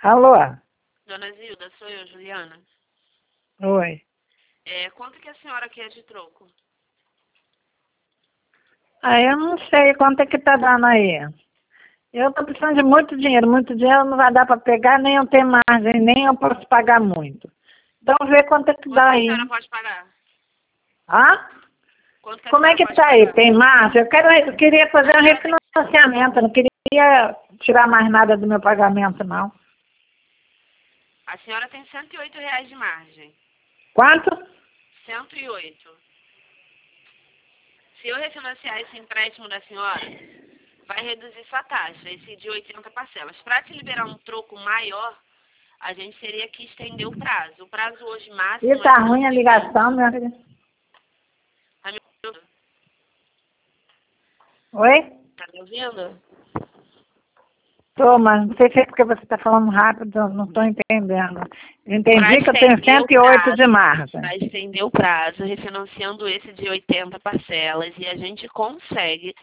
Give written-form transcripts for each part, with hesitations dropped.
Alô? Dona Zilda, sou eu, Juliana. Oi. Quanto que a senhora quer de troco? Eu não sei quanto é que tá dando aí. Eu tô precisando de muito dinheiro não vai dar para pegar, nem eu tenho margem, nem eu posso pagar muito. Então vê quanto é que Quanto dá que a aí. senhora pode pagar? Ah? Quanto que a Como é senhora que pode tá aí? pagar? Tem margem? Eu queria fazer um refinanciamento, eu não queria tirar mais nada do meu pagamento, não. A senhora tem R$ 108 de margem. Quanto? 108. Se eu refinanciar esse empréstimo da senhora, vai reduzir sua taxa, esse de 80 parcelas. Para te liberar um troco maior, a gente teria que estender o prazo. O prazo hoje máximo E é tá ruim a 120. ligação, minha filha? Tá me ouvindo? Oi? Tá me ouvindo? Tô, mas não sei se é porque você está falando rápido, eu não estou entendendo. Eu Para entendi que eu tenho estender o 108 de prazo, margem. para estender o prazo, refinanciando esse de 80 parcelas, e a gente consegue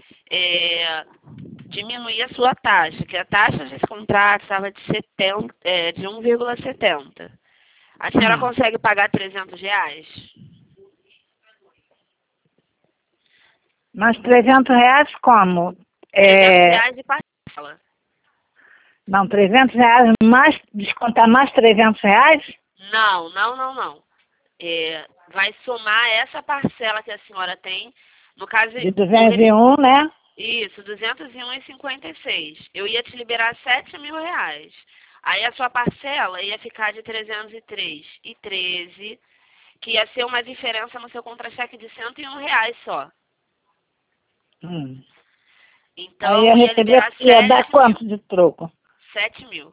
diminuir a sua taxa, que a taxa desse contrato estava de 1,70. A senhora consegue pagar R$ 300? Mas R$ 300 como? R$ 300 de parcela. Não, R$ 300 mais, descontar mais R$ 300? Não, não, não, não. Vai somar essa parcela que a senhora tem, no caso, De 201, né? isso, 201,56. Eu ia te liberar R$ 7.000. Aí a sua parcela ia ficar de 303,13, que ia ser uma diferença no seu contra-cheque de R$ 101 só. Aí Então eu ia receber, liberar ia dar 7.000. quanto de troco? 7.000.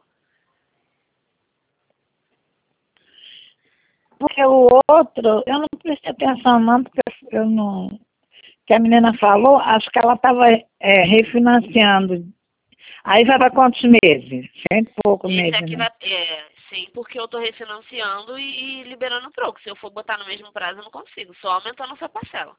Porque o outro, eu não prestei atenção não, porque eu não... Que a menina falou, acho que ela estava refinanciando. Aí vai para quantos meses? Cento e poucos Esse meses, aqui né? vai. Sim, porque eu tô refinanciando e liberando o troco. Se eu for botar no mesmo prazo, eu não consigo. Só aumentando a sua parcela.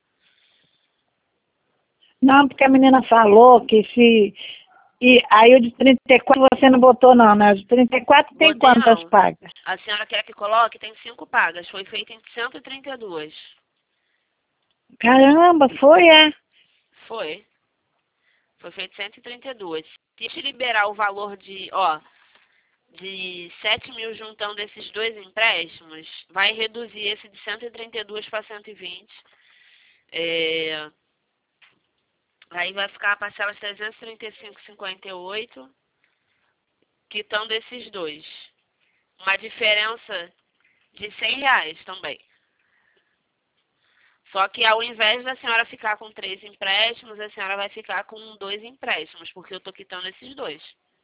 Não, porque a menina falou que se... E aí o de 34 você não botou não, né? O de 34 tem Botei quantas não. pagas? A senhora quer que coloque? Tem 5 pagas. Foi feito em 132. Caramba, foi, é? Foi. Foi feito 132. Se te liberar o valor de 7.000 juntando esses dois empréstimos, vai reduzir esse de 132 para 120. Aí vai ficar a parcela de 335,58, quitando esses dois. Uma diferença de R$ 100 também. Só que ao invés da senhora ficar com 3 empréstimos, a senhora vai ficar com 2 empréstimos, porque eu estou quitando esses dois.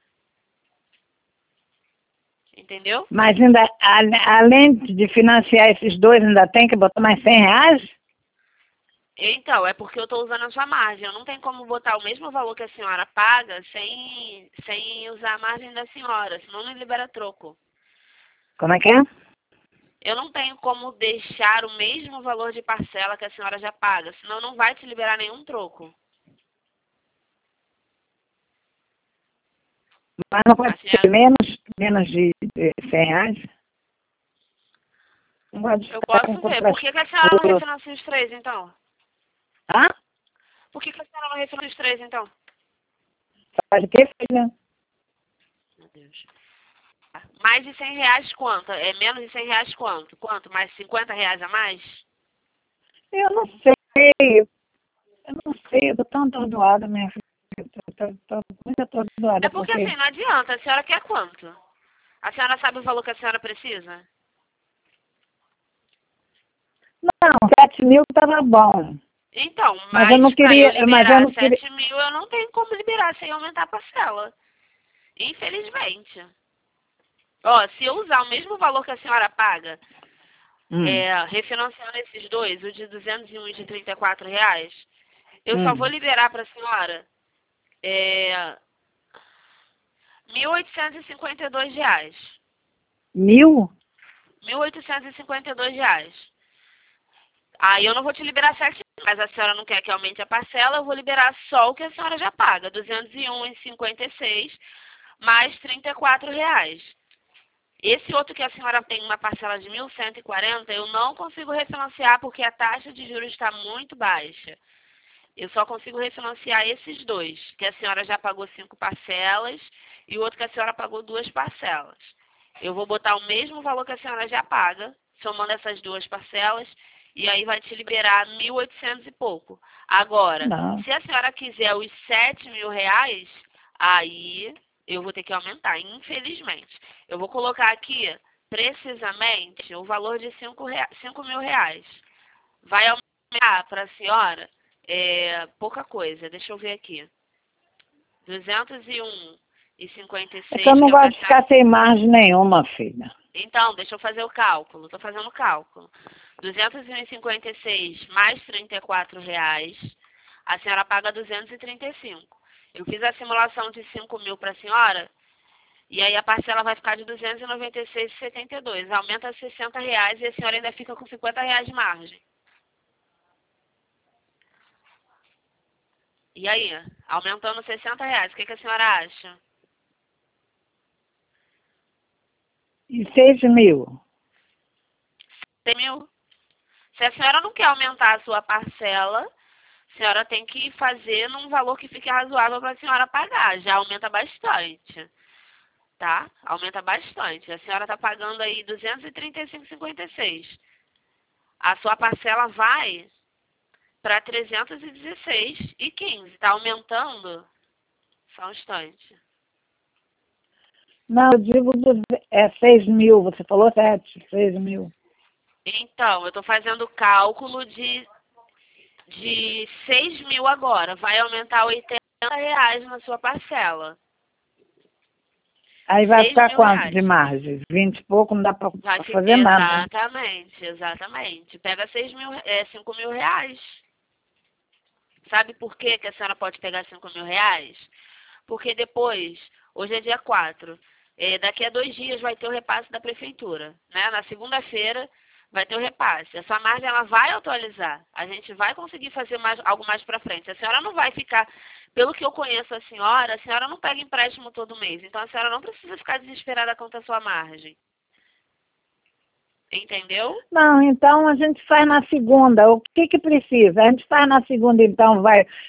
Entendeu? Mas ainda, além de financiar esses dois, ainda tem que botar mais R$ 100? Então, é porque eu estou usando a sua margem. Eu não tenho como botar o mesmo valor que a senhora paga sem usar a margem da senhora, senão não libera troco. Como é que é? Eu não tenho como deixar o mesmo valor de parcela que a senhora já paga, senão não vai te liberar nenhum troco. Mas não pode A ser senhora, menos de R$ 100? Não pode eu ficar com posso ver. contra... Por que a senhora não refinancia os 3, então? Ah? Por que a senhora não refinancia os 3, então? Faz o quê, filha? Meu Deus. Mais de R$ 100 quanto? É menos de R$ 100 quanto? Quanto? Mais R$ 50 a mais? Eu não sei. Eu não sei. Eu tô tão atordoada, minha filha. Tô muito É atordoada, porque porque... assim, não adianta. A senhora quer quanto? A senhora sabe o valor que a senhora precisa? Não, 7.000 tava bom. Então, Mas eu mas não para eu queria... Mas eu liberar não queria... 7.000, eu não tenho como liberar sem aumentar a parcela. Infelizmente. Ó, se eu usar o mesmo valor que a senhora paga, refinanciando esses dois, o de 201 e de R$ 34, eu só vou liberar para a senhora R$ 1.852. 1.000? R$ 1.852. Aí eu não vou te liberar 7, mas a senhora não quer que aumente a parcela, eu vou liberar só o que a senhora já paga, 201,56, mais R$ 34. Esse outro que a senhora tem uma parcela de 1.140, eu não consigo refinanciar porque a taxa de juros está muito baixa. Eu só consigo refinanciar esses dois, que a senhora já pagou 5 parcelas e o outro que a senhora pagou 2 parcelas. Eu vou botar o mesmo valor que a senhora já paga, somando essas 2 parcelas, e aí vai te liberar 1.800 e pouco. Agora, Não. se a senhora quiser os R$ 7.000, aí eu vou ter que aumentar, infelizmente. Eu vou colocar aqui, precisamente, o valor de R$ 5.000. Vai aumentar para a senhora pouca coisa. Deixa eu ver aqui. 201,56. É que eu não gosto de ficar sem margem nenhuma, filha. Então, deixa eu fazer o cálculo. Estou fazendo o cálculo. 201,56 mais R$ 34. A senhora paga 235. Eu fiz a simulação de 5.000 para a senhora. E aí a parcela vai ficar de 296,72. Aumenta R$ 60 e a senhora ainda fica com R$ 50 de margem. E aí, aumentando R$ 60, o que a senhora acha? E 6.000? 100.000. Se a senhora não quer aumentar a sua parcela, a senhora tem que fazer num valor que fique razoável para a senhora pagar. Já aumenta bastante, tá? Aumenta bastante. A senhora está pagando aí R$ 235,56. A sua parcela vai para R$ 316,15. Está aumentando? Só um instante. Não, eu digo 6.000. Você falou 6.000. Então, eu estou fazendo o cálculo de 6.000 agora. Vai aumentar R$ 80 na sua parcela. Aí vai ficar quanto R$ 6.000. de margem? 20 e pouco, não dá para fazer nada. Exatamente. Pega R$ 5.000. Sabe por que a senhora pode pegar R$ 5.000? Porque depois, hoje é dia 4, daqui a 2 dias vai ter o repasse da prefeitura, né? Na segunda-feira vai ter o repasse. A sua margem ela vai atualizar. A gente vai conseguir fazer algo mais para frente. A senhora não vai ficar, pelo que eu conheço a senhora não pega empréstimo todo mês. Então a senhora não precisa ficar desesperada quanto à sua margem. Entendeu? Não, então a gente faz na segunda. O que precisa? A gente faz na segunda, então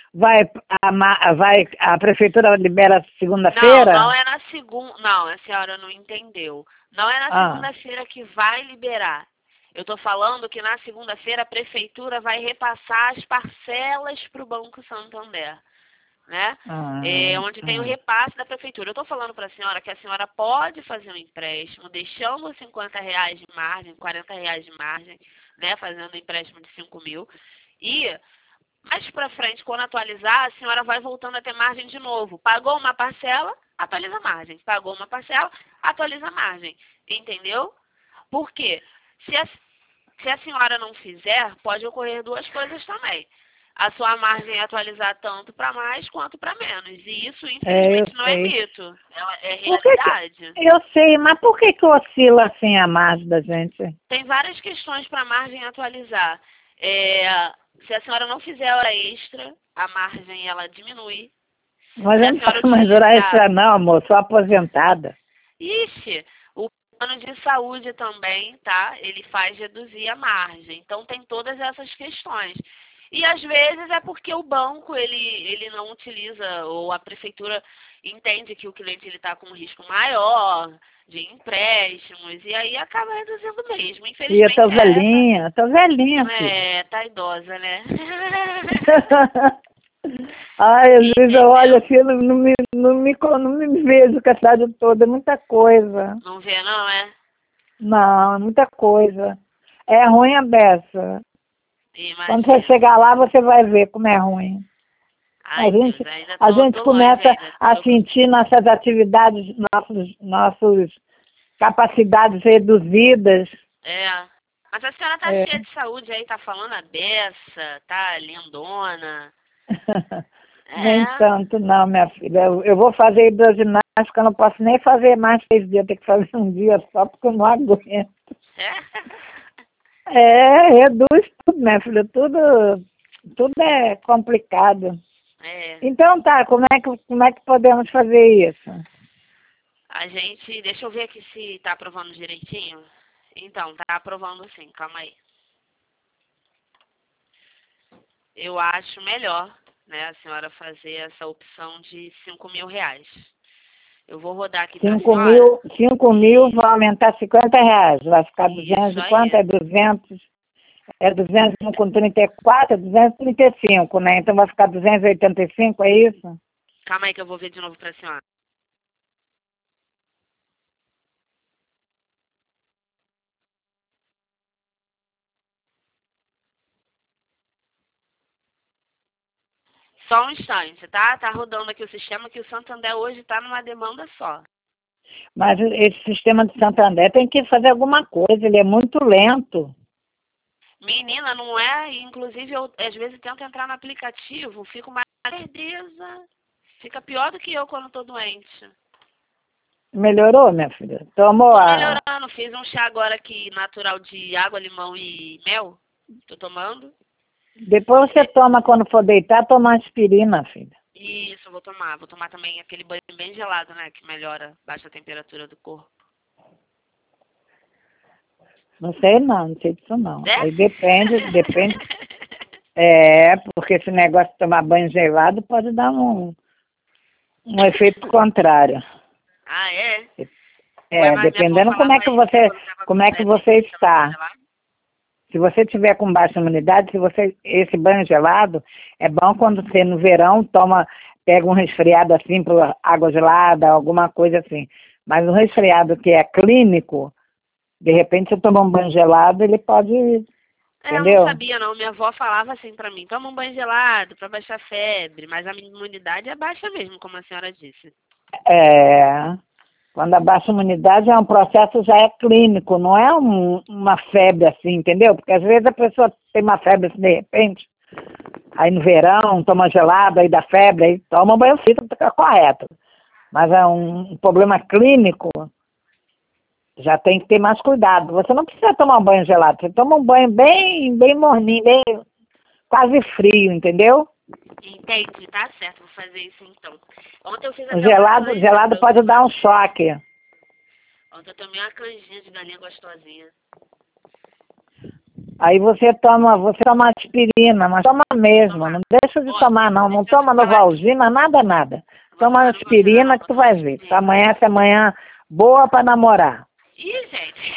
a prefeitura libera segunda-feira? Não é na segunda. Não, a senhora não entendeu. Não é na segunda-feira que vai liberar. Eu estou falando que na segunda-feira a prefeitura vai repassar as parcelas para o Banco Santander, né? Onde tem o repasse da prefeitura. Eu estou falando para a senhora que a senhora pode fazer um empréstimo, deixando R$ 50 de margem, R$ 40 de margem, né? Fazendo um empréstimo de 5.000. E mais para frente, quando atualizar, a senhora vai voltando a ter margem de novo. Pagou uma parcela, atualiza a margem. Pagou uma parcela, atualiza a margem. Entendeu? Por quê? Se a senhora não fizer, pode ocorrer 2 coisas também. A sua margem é atualizar tanto para mais quanto para menos. E isso, infelizmente, não é mito. É realidade. Eu sei, mas por que oscila assim a margem da gente? Tem várias questões para a margem atualizar. Se a senhora não fizer hora extra, a margem ela diminui. Mas eu não faço mais hora extra não, amor. Sou aposentada. Ixi, o plano de saúde também, tá? Ele faz reduzir a margem. Então, tem todas essas questões. E, às vezes, é porque o banco, ele não utiliza, ou a prefeitura entende que o cliente está com um risco maior de empréstimos, e aí acaba reduzindo mesmo. Infelizmente, e eu tô velhinha, filha. Tá idosa, né? Ai, às vezes eu olho assim, eu não me vejo com a cidade toda, é muita coisa. Não vê não, é? Não, é muita coisa. É ruim a beça. Imagina. Quando você chegar lá, você vai ver como é ruim. Ai, a gente começa a sentir nossas atividades, nossas capacidades reduzidas. Mas a senhora tá cheia de saúde aí, tá falando a beça, tá lindona. Nem tanto não, minha filha. Eu vou fazer hidroginástica, eu não posso nem fazer mais 6 dias, tem que fazer um dia só porque eu não aguento. Reduz tudo, minha filha, tudo é complicado. Então tá, como é que podemos fazer isso? A gente... Deixa eu ver aqui se tá aprovando direitinho. Então, tá aprovando sim. Calma aí. Eu acho melhor, né, a senhora fazer essa opção de R$ 5.000. Eu vou rodar aqui para a senhora. 5.000 vai aumentar R$ 50. Vai ficar 200 Isso e quanto? aí. É 200. É 200 com 34, é 235, né? Então vai ficar 285, é isso? Calma aí que eu vou ver de novo para a senhora. Só um instante, tá? Tá rodando aqui o sistema que o Santander hoje está numa demanda só. Mas esse sistema de Santander tem que fazer alguma coisa, ele é muito lento. Menina, não é? Inclusive, eu às vezes tento entrar no aplicativo, fico mais perdida. Fica pior do que eu quando tô doente. Melhorou, minha filha? Tomou Tô a... melhorando, fiz um chá agora aqui natural de água, limão e mel. Tô tomando. Depois você toma, quando for deitar, toma aspirina, filha. Isso, eu vou tomar. Vou tomar também aquele banho bem gelado, né? Que melhora, baixa a temperatura do corpo. Não sei não sei disso não. É? Aí depende. Porque esse negócio de tomar banho gelado pode dar um efeito contrário. Ah, é? Ué, mas minha avó Dependendo como é falava que isso você, quando tava como com é que febre, você tinha que tomar banho está. gelado. Se você tiver com baixa imunidade, esse banho gelado é bom quando você no verão pega um resfriado assim por água gelada, alguma coisa assim. Mas um resfriado que é clínico, de repente você toma um banho gelado, ele pode, Eu não entendeu? sabia não, minha avó falava assim pra mim, toma um banho gelado pra baixar a febre, mas a minha imunidade é baixa mesmo, como a senhora disse. É, quando a baixa imunidade é um processo já é clínico, não é uma febre assim, entendeu? Porque às vezes a pessoa tem uma febre assim, de repente, aí no verão toma gelado, aí dá febre, aí toma um banho frio, fica correto. Mas é um problema clínico, já tem que ter mais cuidado. Você não precisa tomar um banho gelado, você toma um banho bem morninho, bem quase frio, entendeu? Entendi, tá certo, vou fazer isso então. Ontem eu fiz O até uma gelado canja, pode dar um choque. ontem eu tomei uma canjinha de galinha gostosinha. Aí você toma aspirina, mas toma Vou mesmo, tomar. não deixa de Ó, tomar não, não deixa eu te toma falar aqui. Novalgina, nada. Não vou Toma tomar Novalgina não, aspirina que vou tu tomar vai ver. aspirina. Essa manhã boa para namorar. Ih, gente.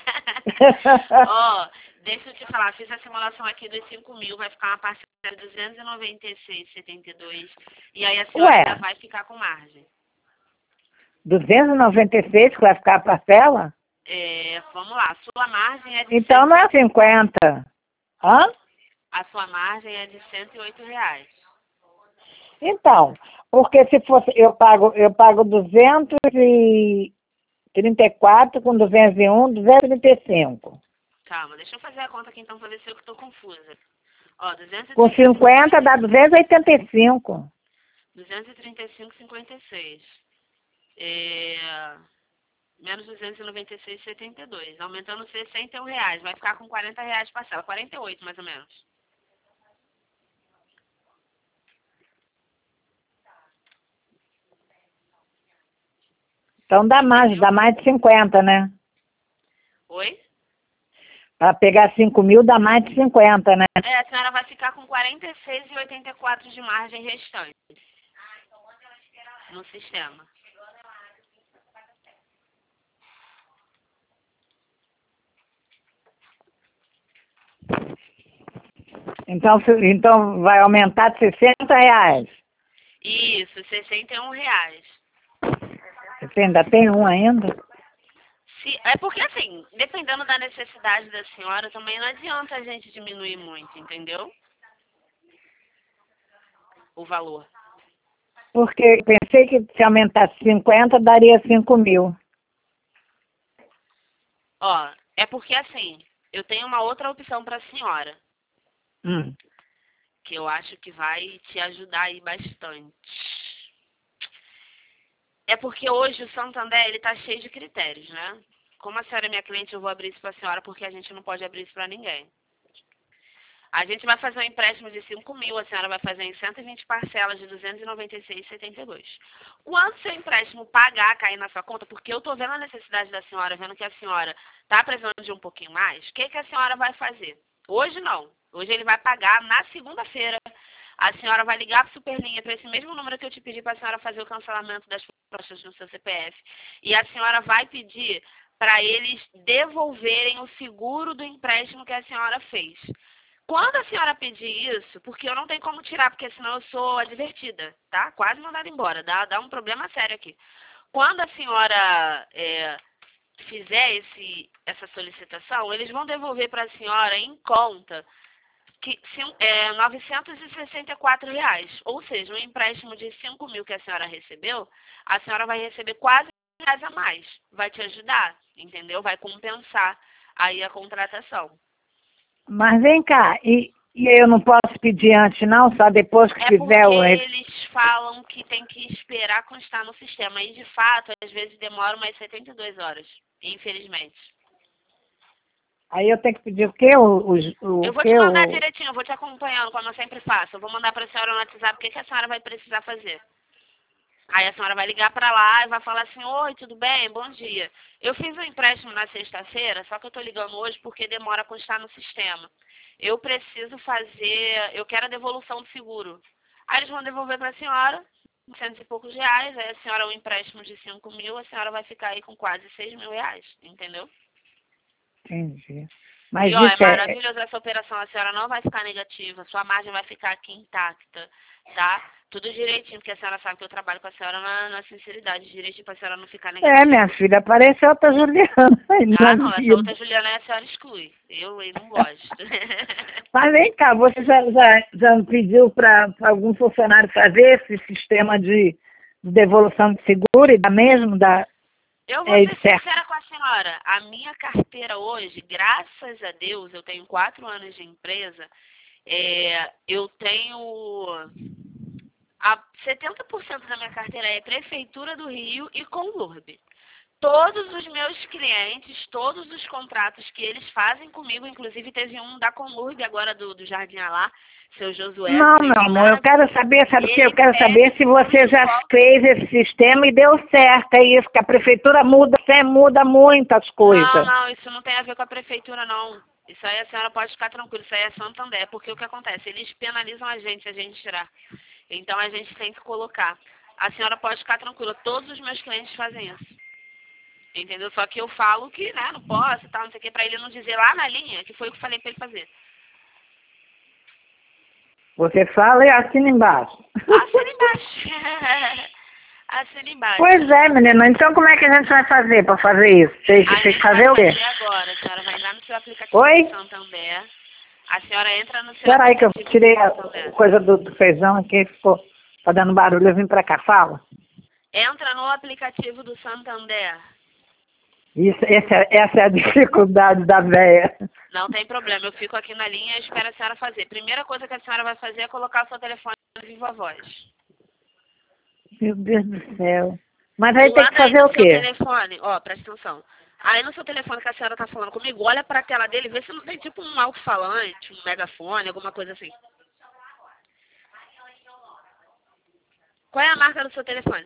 Ó, deixa eu te falar, fiz a simulação aqui dos 5.000, vai ficar uma parcela de 296,72. E aí a senhora Ué, ainda vai ficar com margem. 296 que vai ficar a parcela? Vamos lá, sua margem é de Então não é 50. Hã? a sua margem é de R$ 108. Então, porque se fosse, eu pago 234 com 201, 235. Calma, deixa eu fazer a conta aqui então pra ver se eu que tô confusa. Ó, Com 50 dá 285. 235,56. Menos 296,72. Aumentando R$ 61. Vai ficar com R$ 40 parcela. 48 mais ou menos. Então dá mais de 50, né? Oi? Para pegar 5.000 dá mais de 50, né? A senhora vai ficar com 46,84 de margem restante no sistema. Então vai aumentar de R$ 60. Isso, R$ 61. Você ainda tem um ainda? É porque, assim, dependendo da necessidade da senhora, também não adianta a gente diminuir muito, entendeu? O valor. Porque pensei que se aumentasse 50 daria 5.000. Ó, é porque, assim, eu tenho uma outra opção para a senhora, Hum. que eu acho que vai te ajudar aí bastante. É porque hoje o Santander, ele tá cheio de critérios, né? Como a senhora é minha cliente, eu vou abrir isso para a senhora porque a gente não pode abrir isso para ninguém. A gente vai fazer um empréstimo de 5 mil, a senhora vai fazer em 120 parcelas de 296,72. Quando seu empréstimo pagar, cair na sua conta, porque eu estou vendo a necessidade da senhora, vendo que a senhora está precisando de um pouquinho mais, o que, que a senhora vai fazer? Hoje não. Hoje ele vai pagar na segunda-feira. A senhora vai ligar para a Superlinha, para esse mesmo número que eu te pedi para a senhora fazer o cancelamento das taxas no seu CPF. E a senhora vai pedir para eles devolverem o seguro do empréstimo que a senhora fez. Quando a senhora pedir isso, porque eu não tenho como tirar, porque senão eu sou advertida, tá? Quase mandada embora, dá um problema sério aqui. Quando a senhora fizer essa solicitação, eles vão devolver para a senhora em conta R$ 964. Ou seja, um empréstimo de 5 mil que a senhora recebeu, a senhora vai receber quase R$ 1.000 a mais. Vai te ajudar, entendeu? Vai compensar aí a contratação. Mas vem cá, e eu não posso pedir antes não, só depois que tiver o... eles falam que tem que esperar constar no sistema. E de fato, às vezes demora umas 72 horas, infelizmente. Aí eu tenho que pedir o quê? Eu vou te mandar direitinho, eu vou te acompanhando, como eu sempre faço. Eu vou mandar para a senhora no WhatsApp o que a senhora vai precisar fazer. Aí a senhora vai ligar para lá e vai falar assim: oi, tudo bem? Bom dia. Eu fiz um empréstimo na sexta-feira, só que eu estou ligando hoje porque demora a constar no sistema. Eu preciso fazer, eu quero a devolução do seguro. Aí eles vão devolver para a senhora, R$ 100 e poucos, aí a senhora, um empréstimo de 5 mil, a senhora vai ficar aí com quase R$ 6.000, entendeu? Entendi. Mas e ó, isso é maravilhoso essa operação, a senhora não vai ficar negativa, sua margem vai ficar aqui intacta, tá? Tudo direitinho, porque a senhora sabe que eu trabalho com a senhora na sinceridade, direitinho pra senhora não ficar negativa. Minha filha, aparece outra Juliana. Não, essa outra Juliana a senhora exclui. Eu não gosto. Mas vem cá, você já pediu para algum funcionário fazer esse sistema de devolução de seguro e da mesmo? Eu vou ser sincera com a senhora. A minha carteira hoje, graças a Deus, eu tenho 4 anos de empresa, eu tenho... 70% da minha carteira é Prefeitura do Rio e Conlurb. Todos os meus clientes, todos os contratos que eles fazem comigo, inclusive teve um da Conlurb agora do Jardim Alá, seu Josué. Não, meu amor, eu quero saber, sabe o que? Eu quero saber se você já fez esse sistema e deu certo, é isso, que a prefeitura muda muitas coisas. Não, isso não tem a ver com a prefeitura, não. Isso aí a senhora pode ficar tranquila, isso aí é Santander, porque o que acontece? Eles penalizam a gente se a gente tirar. Então a gente tem que colocar. A senhora pode ficar tranquila, todos os meus clientes fazem isso. Entendeu? Só que eu falo que, né, não posso e tal, não sei o que, pra ele não dizer lá na linha que foi o que eu falei pra ele fazer. Você fala e assina embaixo. Assina embaixo. Assina embaixo. Pois é, menina. Então como é que a gente vai fazer pra fazer isso? Tem que fazer o quê? Agora, a senhora vai entrar no seu aplicativo do Santander. A senhora entra no seu Espera aí que eu aplicativo tirei a coisa do feijão aqui, tá dando barulho, eu vim pra cá, fala. Entra no aplicativo do Santander. Essa é a dificuldade da véia. Não tem problema, eu fico aqui na linha e espero a senhora fazer. Primeira coisa que a senhora vai fazer é colocar o seu telefone no Viva Voz. Meu Deus do céu. Mas aí tem que fazer o quê? Seu telefone, presta atenção. Aí no seu telefone que a senhora tá falando comigo, olha pra tela dele e vê se não tem tipo um alto-falante, um megafone, alguma coisa assim. Qual é a marca do seu telefone?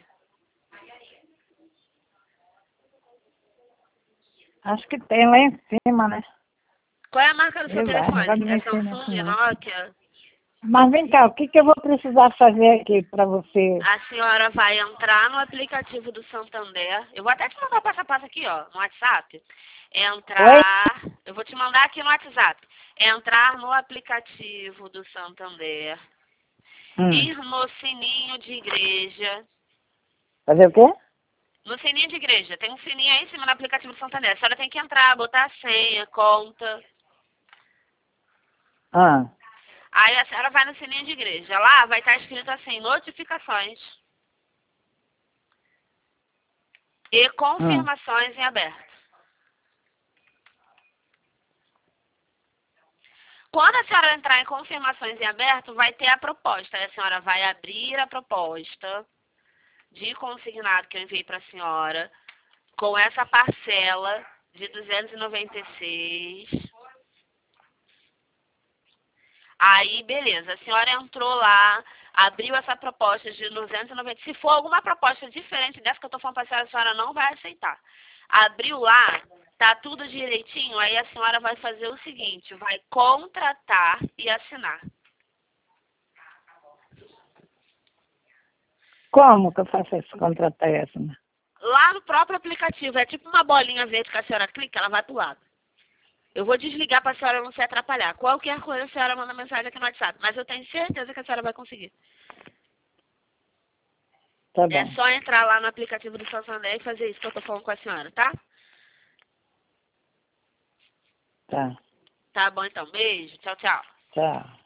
Acho que tem lá em cima, né? Qual é a marca do seu telefone? É Samsung, Nokia? Mas vem cá, o que eu vou precisar fazer aqui para você? A senhora vai entrar no aplicativo do Santander. Eu vou até te mandar o passo a passo aqui, no WhatsApp. Eu vou te mandar aqui no WhatsApp. Entrar no aplicativo do Santander. Ir no sininho de igreja. Fazer o quê? No sininho de igreja. Tem um sininho aí em cima no aplicativo do Santander. A senhora tem que entrar, botar a senha, conta. Aí a senhora vai no sininho de igreja. Lá vai estar escrito assim, notificações e confirmações em aberto. Quando a senhora entrar em confirmações em aberto, vai ter a proposta. Aí a senhora vai abrir a proposta de consignado que eu enviei para a senhora com essa parcela de 296. Aí, beleza, a senhora entrou lá, abriu essa proposta de 290. Se for alguma proposta diferente dessa que eu estou falando para a senhora não vai aceitar. Abriu lá, tá tudo direitinho, aí a senhora vai fazer o seguinte, vai contratar e assinar. Como que eu faço esse contratar e assinar? Lá no próprio aplicativo, é tipo uma bolinha verde que a senhora clica, ela vai pro lado. Eu vou desligar para a senhora não se atrapalhar. Qualquer coisa a senhora manda mensagem aqui no WhatsApp, mas eu tenho certeza que a senhora vai conseguir. Tá bom. É só entrar lá no aplicativo do Santander e fazer isso que eu tô falando com a senhora, tá? Tá. Tá bom então, beijo, tchau, tchau. Tchau.